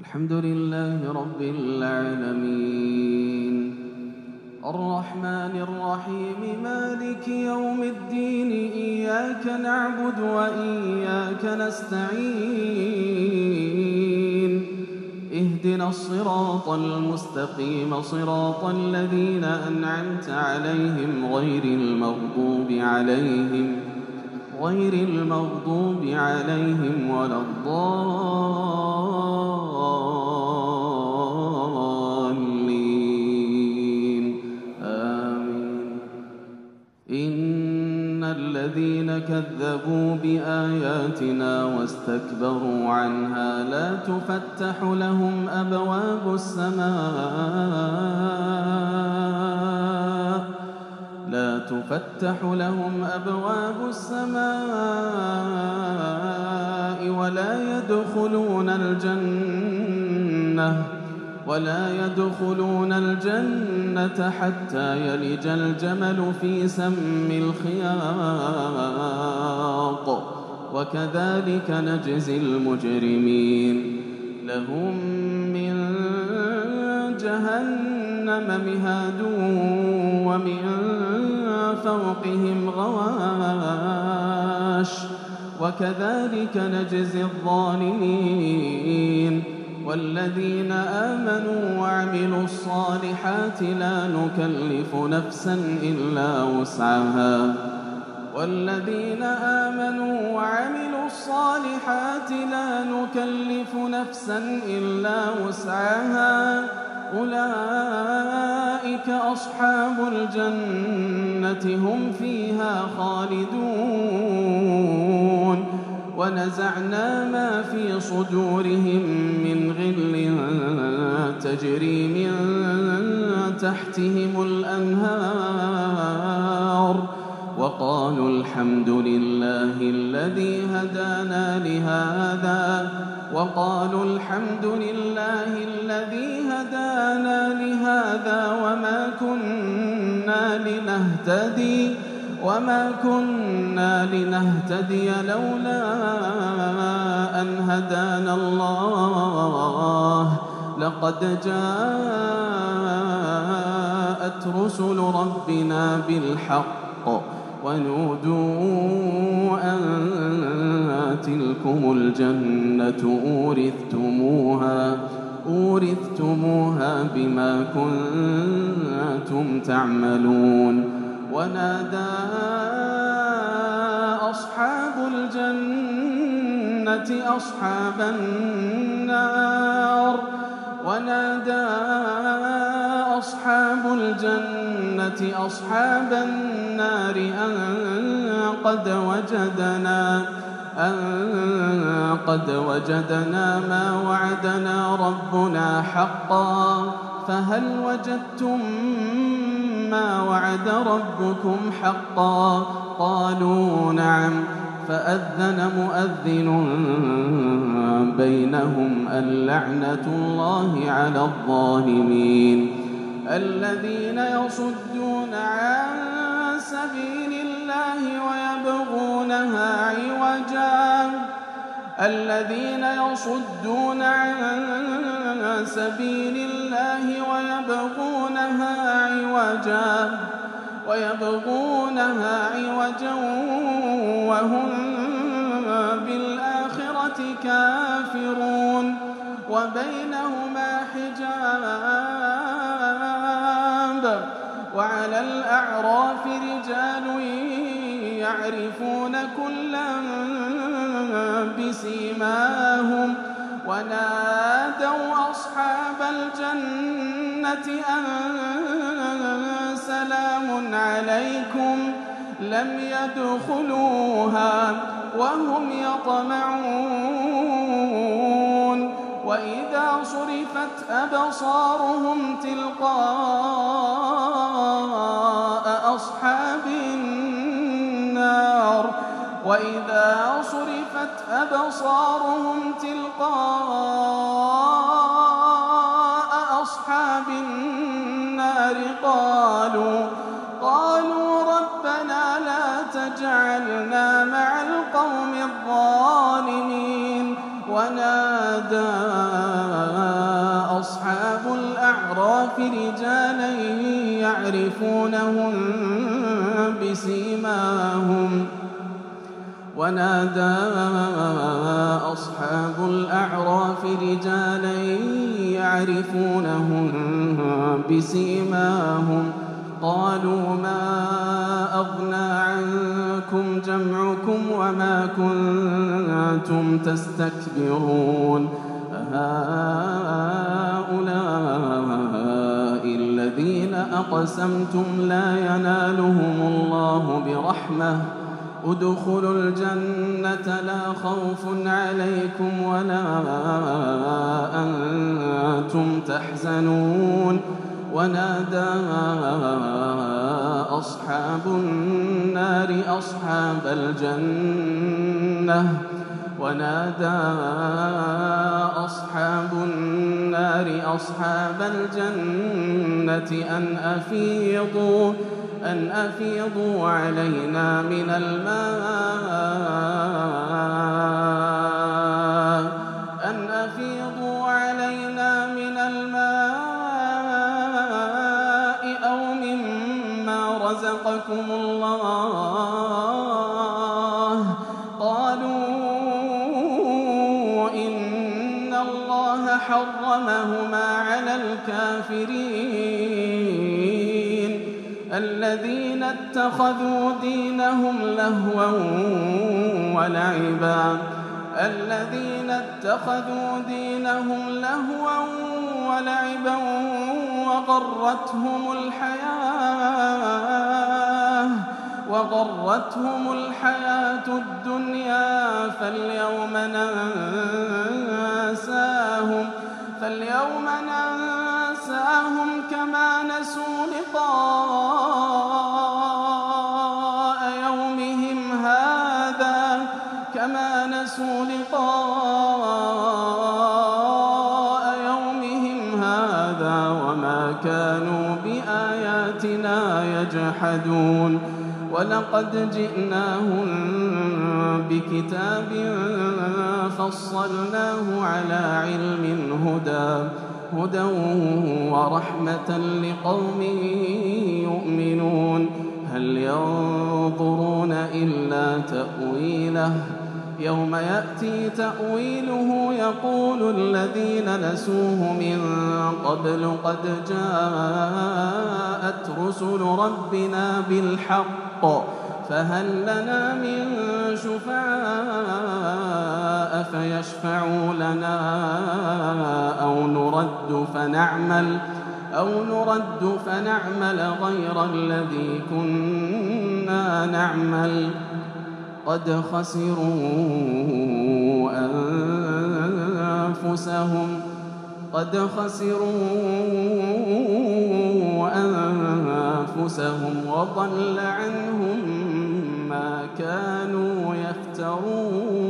الحمد لله رب العالمين الرحمن الرحيم مالك يوم الدين إياك نعبد وإياك نستعين اهدنا الصراط المستقيم صراط الذين أنعمت عليهم غير المغضوب عليهم ولا الضالين آمين. إن الذين كذبوا بآياتنا واستكبروا عنها لا تفتح لهم أبواب السماء ولا يدخلون الجنة حتى يلج الجمل في سم الخياط وكذلك نجزي المجرمين. لهم من جهنم مهاد ومن فوقهم غواش وكذلك نجزي الظالمين. والذين آمنوا وعملوا الصالحات لا نكلف نفسا إلا وسعها أولئك أصحاب الجنة هم فيها خالدون. ونزعنا ما في صدورهم من غل تجري من تحتهم الأنهار وقالوا الحمد لله الذي هدانا لهذا وما كنا لنهتدي لولا أن هدانا الله لقد جاءت رسل ربنا بالحق ونودوا أن تلكم الجنة أورثتموها بما كنتم تعملون. ونادى أصحاب الجنة أصحاب النار أن قد وجدنا ما وعدنا ربنا حقا فهل وجدتم ما وعد ربكم حقا قالوا نعم فأذن مؤذن بينهم اللعنة الله على الظالمين. الذين يصدون عن سبيل الله ويبغونها عوجا وهم بالآخرة كافرون وبينهما حجاب. وعلى الأعراف رجال يعرفون كلا بسيماهم ونادوا أصحاب الجنة أن سلام عليكم لم يدخلوها وهم يطمعون. وإذا صرفت أبصارهم تلقاء أصحاب النار قالوا ربنا لا تجعلنا مع القوم الظالمين. ونادى يعرفونهم بسيماهم ونادى أصحاب الأعراف رجالا يعرفونهم بسيماهم قالوا ما أغنى عنكم جمعكم وما كنتم تستكبرون هؤلاء الذين أقسمتم لا ينالهم الله برحمة ادخلوا الجنة لا خوف عليكم ولا أنتم تحزنون ونادى أصحاب النار أصحاب الجنة أن أفيضوا علينا من الماء أو مما رزقكم الله قالوا إن الله حرمهما على الكافرين الذين اتخذوا دينهم لهوا ولعبا وغرتهم الحياة الدنيا فاليوم ننساهم كما نسوا لقاء يومهم هذا وما كانوا بآياتنا يجحدون ولقد جئناهم بكتاب فصلناه على علم هدى ورحمة لقوم يؤمنون هل ينظرون إلا تأويله يوم يأتي تأويله يقول الذين نسوه من قبل قد جاءت رسل ربنا بالحق فهل لنا من شفعاء فيشفعوا لنا أو نرد فنعمل غير الذي كنا نعمل قد خسروا أنفسهم وضل عنهم ما كانوا يفترون.